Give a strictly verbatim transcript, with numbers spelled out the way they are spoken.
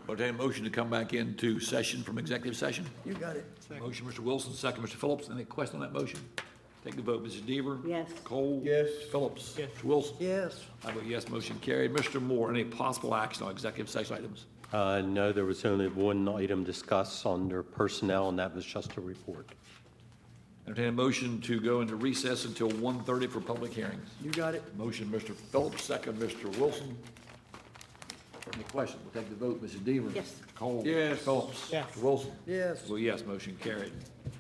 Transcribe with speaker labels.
Speaker 1: Entertain a motion to come back into session from executive session.
Speaker 2: You got it.
Speaker 1: Motion, Mister Wilson, second, Mister Phillips. Any question on that motion? Take the vote. Missus Deaver?
Speaker 3: Yes.
Speaker 1: Cole?
Speaker 2: Yes.
Speaker 1: Phillips?
Speaker 4: Yes.
Speaker 1: Mister Wilson?
Speaker 2: Yes.
Speaker 1: I vote yes, motion carried. Mister Moore, any possible action on executive session items?
Speaker 5: Uh, No, there was only one item discussed under personnel, and that was just a report.
Speaker 1: Entertain a motion to go into recess until one thirty for public hearings.
Speaker 2: You got it.
Speaker 1: Motion, Mister Phillips, second, Mister Wilson. Any questions? We'll take the vote. Missus Deaver?
Speaker 3: Yes.
Speaker 1: Cole?
Speaker 2: Yes.
Speaker 1: Phillips?
Speaker 4: Yes.
Speaker 1: Mister Wilson?
Speaker 2: Yes.
Speaker 1: Well, yes, motion carried.